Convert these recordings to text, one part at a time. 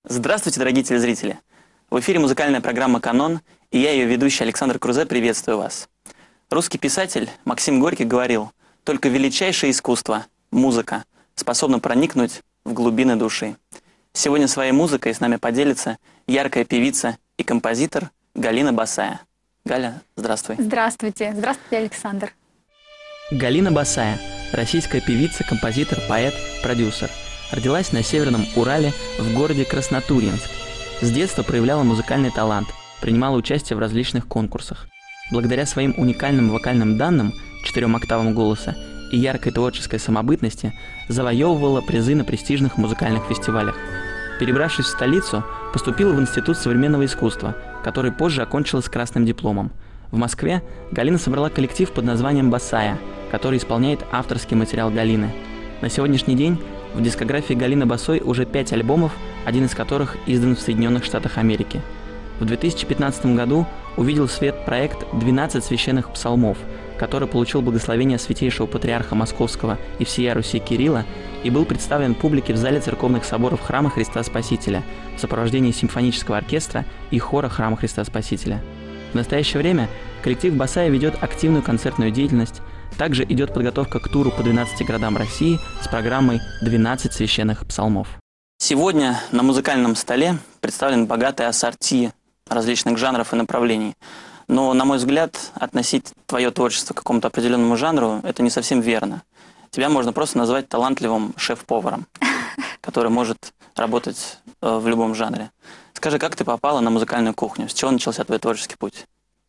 Здравствуйте, дорогие телезрители! В эфире музыкальная программа «Канон», и я, ее ведущий Александр Крузе, приветствую вас. Русский писатель Максим Горький говорил: «Только величайшее искусство, музыка, способна проникнуть в глубины души». Сегодня своей музыкой с нами поделится яркая певица и композитор Галина Басая. Галя, здравствуй. Здравствуйте. Здравствуйте, Александр. Галина Басая – российская певица, композитор, поэт, продюсер. Родилась на Северном Урале в городе Краснотурьинск. С детства проявляла музыкальный талант, принимала участие в различных конкурсах. Благодаря своим уникальным вокальным данным, 4 октавам голоса и яркой творческой самобытности завоевывала призы на престижных музыкальных фестивалях. Перебравшись в столицу, поступила в Институт современного искусства, который позже окончила с красным дипломом. В Москве Галина собрала коллектив под названием «Басая», который исполняет авторский материал Галины. На сегодняшний день в дискографии Галины Басой уже 5 альбомов, один из которых издан в Соединенных Штатах Америки. В 2015 году увидел свет проект «12 священных псалмов», который получил благословение святейшего патриарха Московского и всея Руси Кирилла и был представлен публике в зале церковных соборов Храма Христа Спасителя в сопровождении симфонического оркестра и хора Храма Христа Спасителя. В настоящее время коллектив Басая ведет активную концертную деятельность. Также идет подготовка к туру по 12 городам России с программой «12 священных псалмов». Сегодня на музыкальном столе представлен богатый ассорти различных жанров и направлений. Но, на мой взгляд, относить твое творчество к какому-то определенному жанру – это не совсем верно. Тебя можно просто назвать талантливым шеф-поваром, который может работать в любом жанре. Скажи, как ты попала на музыкальную кухню? С чего начался твой творческий путь?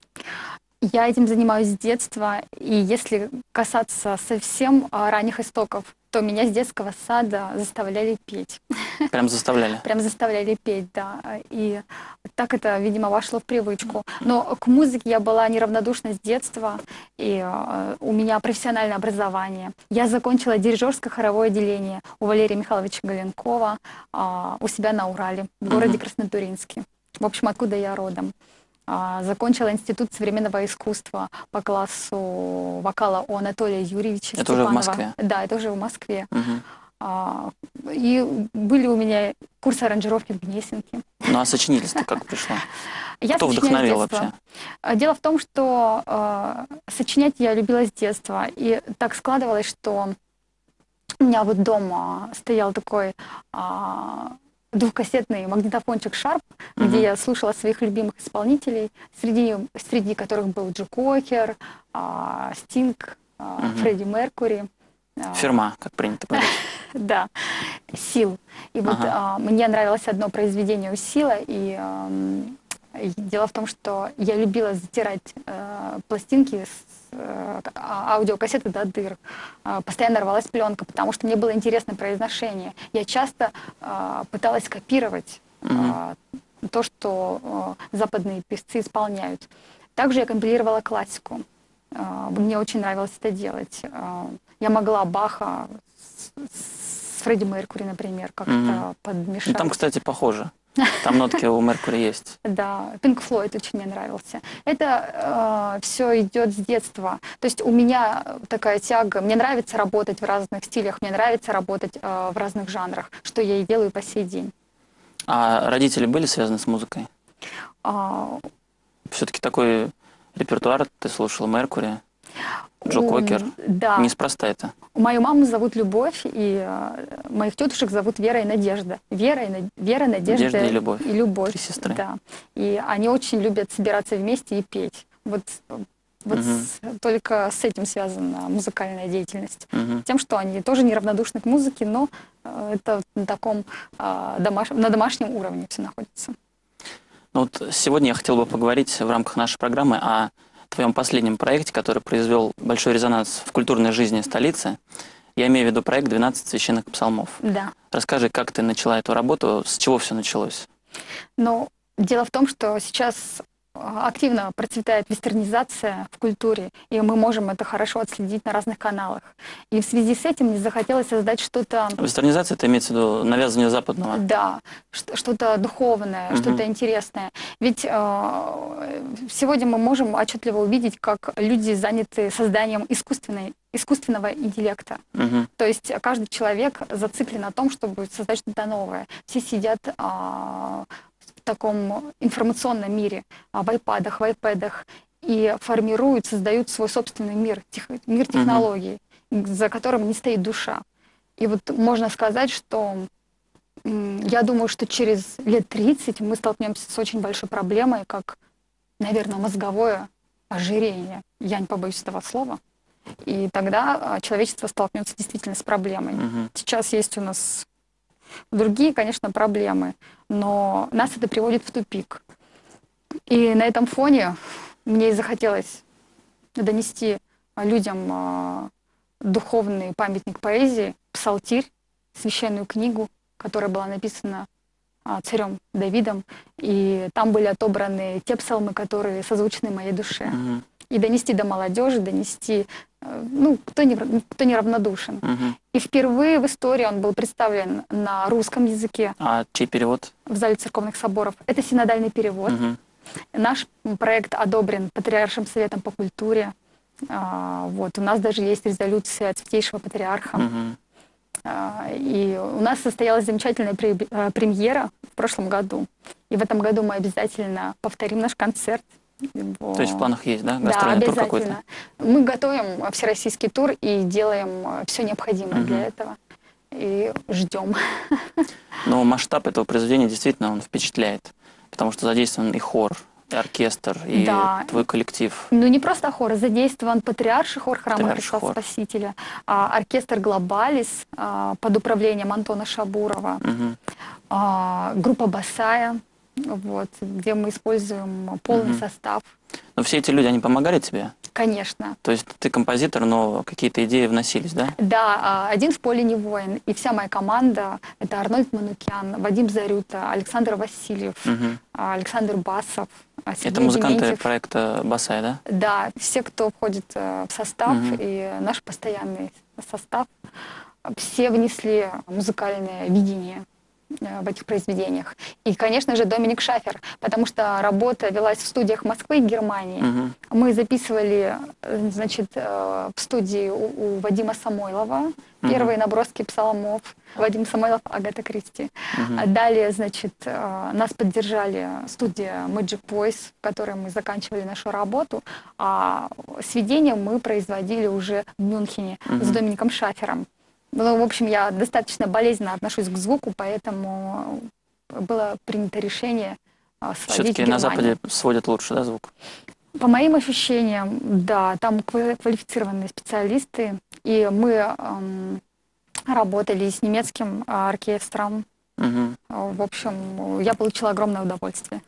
Я этим занимаюсь с детства, и если касаться совсем ранних истоков, то меня с детского сада заставляли петь. Прям заставляли? Прям заставляли петь, да. И так это, видимо, вошло в привычку. Но к музыке я была неравнодушна с детства, и у меня профессиональное образование. Я закончила дирижерское хоровое отделение у Валерия Михайловича Галенкова у себя на Урале, в городе Краснотурьинске. В общем, откуда я родом. Закончила Институт современного искусства по классу вокала у Анатолия Юрьевича Это Степанова. уже в Москве? Да, это уже в Москве. И были у меня курсы аранжировки в Гнесинке. Ну а сочинительство как пришло? Я Кто вдохновил вообще? Дело в том, что сочинять я любила с детства. И так складывалось, что у меня вот дома стоял такой двухкассетный магнитофончик Sharp, где я слушала своих любимых исполнителей, среди которых был Джо Кокер, Стинг, Фредди Меркьюри. Фирма, как принято говорить. Да, Seal. И вот мне нравилось одно произведение у Сила, и дело в том, что я любила затирать пластинки аудиокассеты до дыр. Постоянно рвалась пленка, потому что мне было интересно произношение. Я часто пыталась копировать то, что западные певцы исполняют. Также я компилировала классику. Мне очень нравилось это делать. Я могла Баха с Фредди Меркьюри, например, как-то подмешать. Ну, там, кстати, похоже. Там нотки у Меркьюри есть. Да, Pink Floyd очень мне нравился. Это все идет с детства. То есть у меня такая тяга. Мне нравится работать в разных стилях, мне нравится работать в разных жанрах, что я и делаю по сей день. А родители были связаны с музыкой? Все-таки такой репертуар ты слушала, Меркьюри, Джо Кокер. Да. Неспроста это. Мою маму зовут Любовь, и моих тетушек зовут Вера и Надежда. Вера, Надежда и Любовь. И Любовь. 3 сестры. Да. И они очень любят собираться вместе и петь. Вот только с этим связана музыкальная деятельность. Тем, что они тоже неравнодушны к музыке, но это на таком на домашнем уровне все находится. Ну вот сегодня я хотел бы поговорить в рамках нашей программы о твоем последнем проекте, который произвел большой резонанс в культурной жизни столицы. Я имею в виду проект «12 священных псалмов». Да. Расскажи, как ты начала эту работу, с чего все началось? Ну, дело в том, что сейчас активно процветает вестернизация в культуре, и мы можем это хорошо отследить на разных каналах. И в связи с этим мне захотелось создать что-то... Вестернизация — это имеется в виду навязывание западного? Да, что-то духовное, что-то интересное. Ведь сегодня мы можем отчетливо увидеть, как люди заняты созданием искусственного интеллекта. То есть каждый человек зациклен на том, чтобы создать что-то новое. Все сидят в таком информационном мире, в айпадах, в айпэдах, и формируют, создают свой собственный мир, мир технологий, за которым не стоит душа. И вот можно сказать, что я думаю, что через лет 30 мы столкнемся с очень большой проблемой, как, наверное, мозговое ожирение. Я не побоюсь этого слова. И тогда человечество столкнется действительно с проблемой. Сейчас есть у нас другие, конечно, проблемы, но нас это приводит в тупик. И на этом фоне мне и захотелось донести людям духовный памятник поэзии, псалтирь, священную книгу, которая была написана царем Давидом, и там были отобраны те псалмы, которые созвучны моей душе. И донести до молодежи, донести, кто не равнодушен. И впервые в истории он был представлен на русском языке. А чей перевод? В зале церковных соборов. Это синодальный перевод. Наш проект одобрен Патриаршим советом по культуре. Вот, у нас даже есть резолюция от Святейшего Патриарха. И у нас состоялась замечательная премьера в прошлом году. И в этом году мы обязательно повторим наш концерт. То есть в планах есть, да? Да, Гастрольный тур обязательно. какой-то? Мы готовим всероссийский тур и делаем все необходимое для этого. И ждем. Но масштаб этого произведения действительно он впечатляет, потому что задействован и хор, и оркестр, и твой коллектив. Ну не просто хор, задействован патриарший хор храма Христа Спасителя, оркестр «Глобалис» под управлением Антона Шабурова, группа «Басая», вот, где мы используем полный состав. Но все эти люди, они помогали тебе? Конечно. То есть ты композитор, но какие-то идеи вносились, да? Да, один в поле не воин. И вся моя команда — это Арнольд Манукян, Вадим Зарюта, Александр Васильев, Александр Басов, Сергей Это музыканты Дементьев. Проекта «Басай», да? Да, все, кто входит в состав, и наш постоянный состав, все внесли музыкальное видение в этих произведениях. И, конечно же, Доминик Шафер, потому что работа велась в студиях Москвы и Германии. Мы записывали, значит, в студии у Вадима Самойлова первые наброски псалмов. Вадим Самойлов, Агата Кристи. Далее, значит, нас поддержали студия Magic Voice, в которой мы заканчивали нашу работу, а сведения мы производили уже в Мюнхене с Домиником Шафером. Ну, в общем, я достаточно болезненно отношусь к звуку, поэтому было принято решение сводить в Все-таки Германию. на Западе сводят лучше, да, звук? По моим ощущениям, да, там квалифицированные специалисты, и мы работали с немецким оркестром. В общем, я получила огромное удовольствие.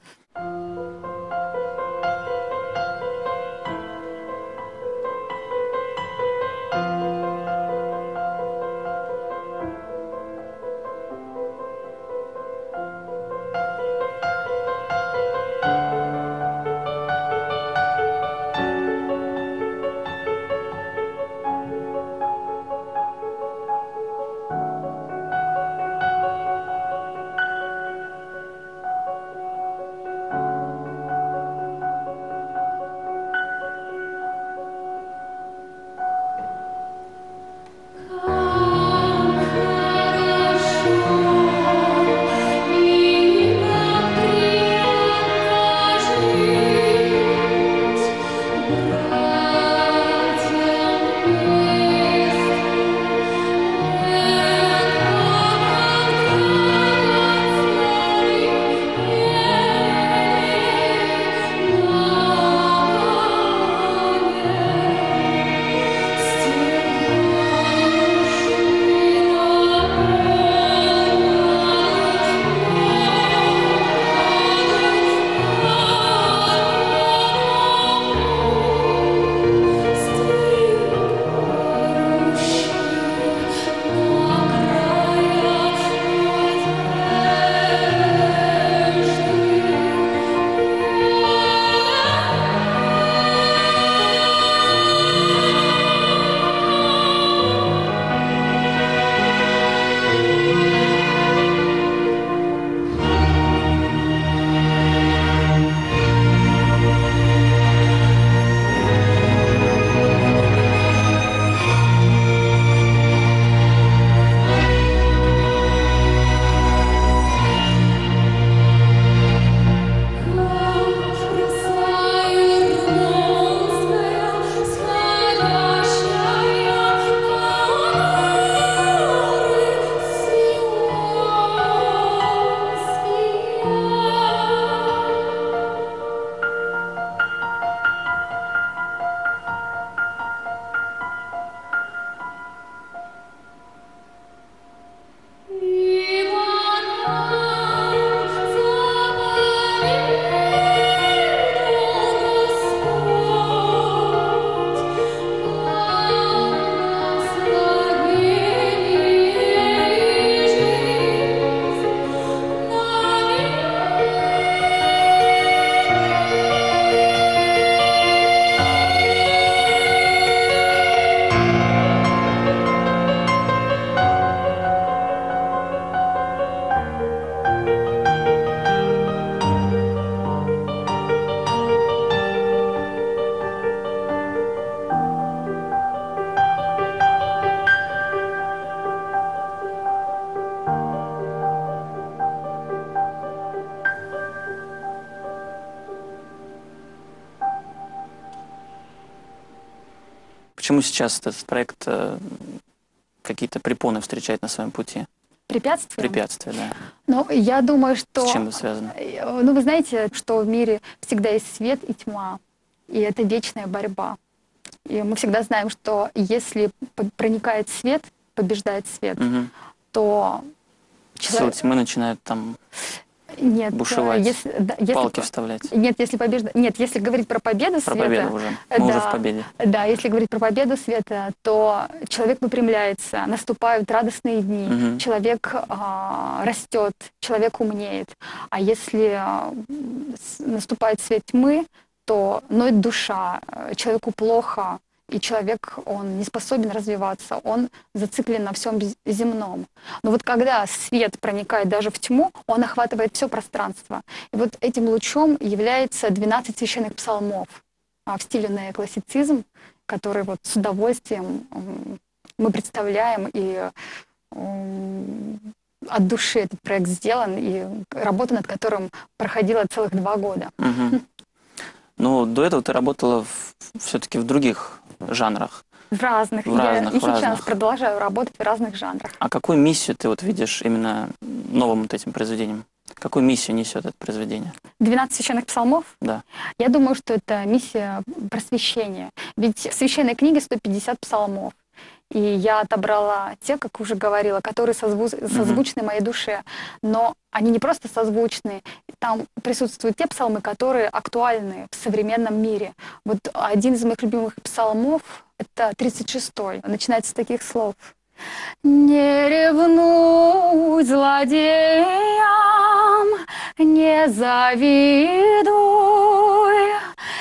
почему сейчас этот проект какие-то препоны встречает на своем пути? Препятствия? Препятствия, да. Ну, я думаю, что... С чем это связано? Ну, вы знаете, что в мире всегда есть свет и тьма, и это вечная борьба. И мы всегда знаем, что если проникает свет, побеждает свет, Мгм. то Силы тьмы начинают там Нет, бушевать, если палки вставлять. Нет, если говорить про победу Про света, победу уже. Мы уже в победе. да, если говорить про победу света, то человек выпрямляется, наступают радостные дни, Мгм. человек растет, человек умнеет. А если наступает свет тьмы, то ноет душа, человеку плохо, и человек, он не способен развиваться, он зациклен на всем земном. Но вот когда свет проникает даже в тьму, он охватывает все пространство. И вот этим лучом является 12 священных псалмов в стиле неоклассицизм, который вот с удовольствием мы представляем, и от души этот проект сделан, и работа над которым проходила целых 2 года. Мгм. Ну, до этого ты работала все-таки в других жанрах. В разных. В разных, Я и в сейчас разных. продолжаю работать в разных жанрах. А какую миссию ты вот видишь именно новым вот этим произведением? Какую миссию несет это произведение? 12 священных псалмов? Да. Я думаю, что это миссия просвещения. Ведь в священной книге 150 псалмов. И я отобрала те, как уже говорила, которые созвучны моей душе. Но они не просто созвучны. Там присутствуют те псалмы, которые актуальны в современном мире. Вот один из моих любимых псалмов — это 36-й. Начинается с таких слов. «Не ревнуй злодеям, не завидуй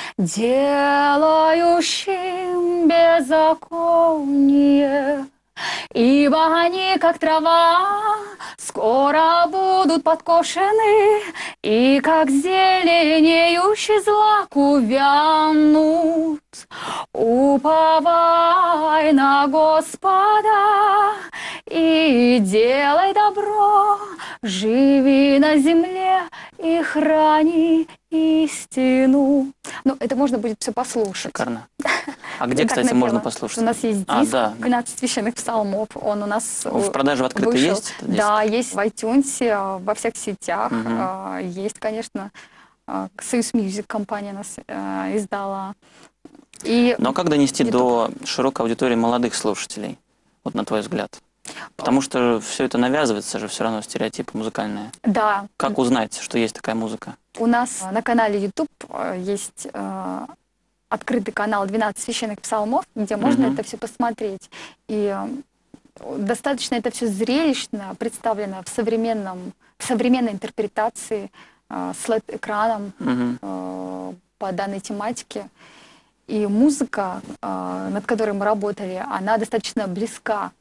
делающим беззаконие, ибо они, как трава, скоро будут подкошены, и как зеленеющий злак увянут. Уповай на Господа и делай добро, живи на земле и храни истину». Ну, это можно будет все послушать. Шикарно. А где, Как кстати, можно напела. послушать? У нас есть А, диск да. 12 священных псалмов. Он у нас В продаже в открытой вышел. есть этот диск? Да, есть в iTunes, во всех сетях. Мгм. Есть, конечно, Союз Мьюзик компания нас издала. И Но как донести YouTube. до широкой аудитории молодых слушателей, вот на твой взгляд? Потому что все это навязывается же все равно, стереотипы музыкальные. да, Как узнать, что есть такая музыка? у нас на канале YouTube есть открытый канал 12 священных псалмов, где можно Мгм. это все посмотреть. И достаточно это все зрелищно представлено в современной интерпретации с LED-экраном Мгм. по данной тематике. И музыка, над которой мы работали, она достаточно близка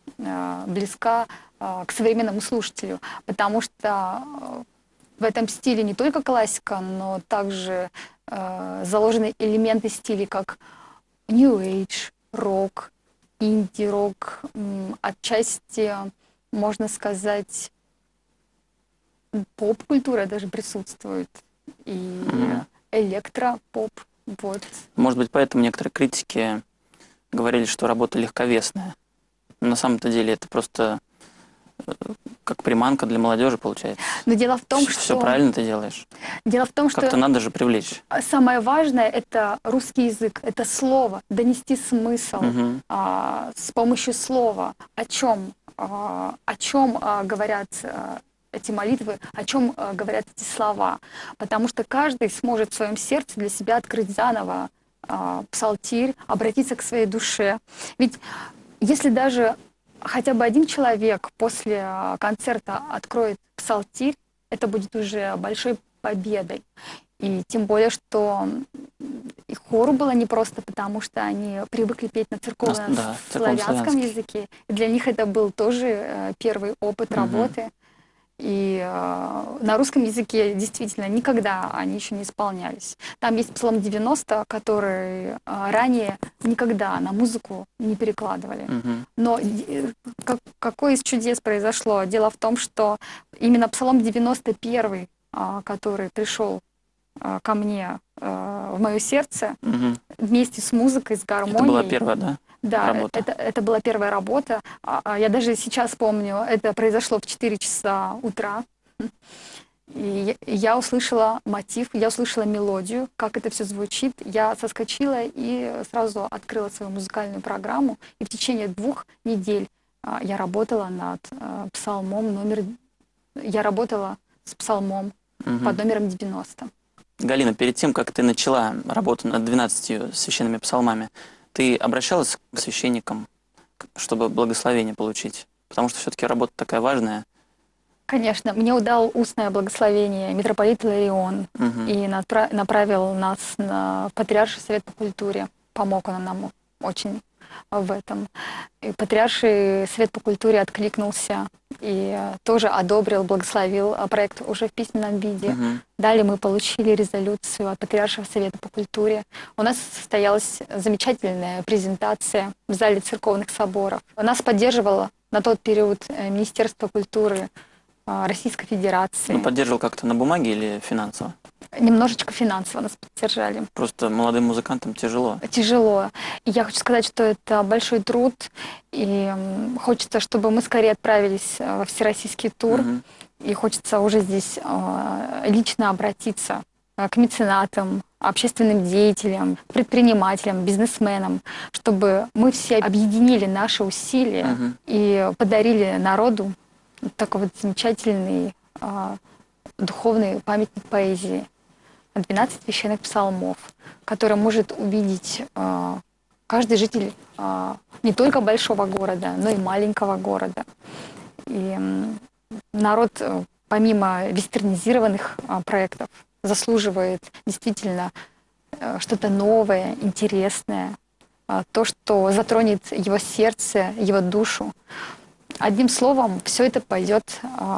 к современному слушателю, потому что в этом стиле не только классика, но также заложены элементы стилей, как New Age, рок, инди-рок, отчасти, можно сказать, поп-культура даже присутствует, и Мгм. электропоп. Вот. Может быть, поэтому некоторые критики говорили, что работа легковесная. Но на самом-то деле это просто как приманка для молодежи получается. Но дело в том, Все что правильно ты делаешь. дело в том, Как-то что надо же привлечь. самое важное — это русский язык, это слово, донести смысл Мгм. с помощью слова, о чем говорят эти молитвы, о чем говорят эти слова. Потому что каждый сможет в своем сердце для себя открыть заново псалтирь, обратиться к своей душе. Ведь если даже хотя бы один человек после концерта откроет псалтирь, это будет уже большой победой. И тем более, что и хору было непросто, потому что они привыкли петь на Да, церковном церковно-славянском славянске. языке. И для них это был тоже первый опыт Мгм. работы. И на русском языке действительно никогда они еще не исполнялись. Там есть Псалом 90, который ранее никогда на музыку не перекладывали. Мгм. Но какое из чудес произошло? Дело в том, что именно Псалом 91, который пришел ко мне в мое сердце, Мгм. вместе с музыкой, с гармонией. Это была первая, да? Да, работа? это была первая работа. Я даже сейчас помню, это произошло в 4 часа утра. И я услышала мотив, я услышала мелодию, как это все звучит. Я соскочила и сразу открыла свою музыкальную программу. И в течение 2 недель я работала над псалмом номер... Я работала с псалмом под номером 90. Галина, перед тем, как ты начала работу над 12 священными псалмами, ты обращалась к священникам, чтобы благословение получить? Потому что все-таки работа такая важная. Конечно, мне удал устное благословение митрополит Иларион и направил нас в Патриарший совет по культуре. Помог он нам очень в этом. И Патриарший совет по культуре откликнулся и тоже одобрил, благословил проект уже в письменном виде. Далее мы получили резолюцию от Патриаршего совета по культуре. У нас состоялась замечательная презентация в зале церковных соборов. Нас поддерживало на тот период Министерство культуры Российской Федерации. Ну, поддерживал как-то на бумаге или финансово? Немножечко финансово нас поддержали. Просто молодым музыкантам тяжело. Тяжело. И я хочу сказать, что это большой труд. И хочется, чтобы мы скорее отправились во всероссийский тур. И хочется уже здесь лично обратиться к меценатам, общественным деятелям, предпринимателям, бизнесменам, чтобы мы все объединили наши усилия и подарили народу такой вот замечательный духовный памятник поэзии. 12 священных псалмов, который может увидеть каждый житель не только большого города, но и маленького города. И народ, помимо вестернизированных проектов, заслуживает действительно что-то новое, интересное, то, что затронет его сердце, его душу. Одним словом, все это пойдет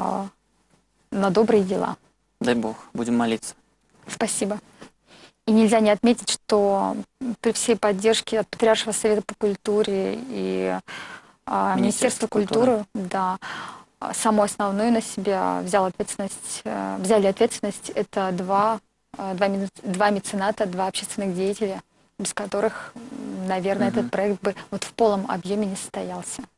на добрые дела. Дай Бог, будем молиться. Спасибо. И нельзя не отметить, что при всей поддержке от Патриаршего совета по культуре и Министерства культуры, да, самую основную на себя взяли ответственность это два мецената, 2 общественных деятеля, без которых, наверное, этот проект бы вот в полном объеме не состоялся.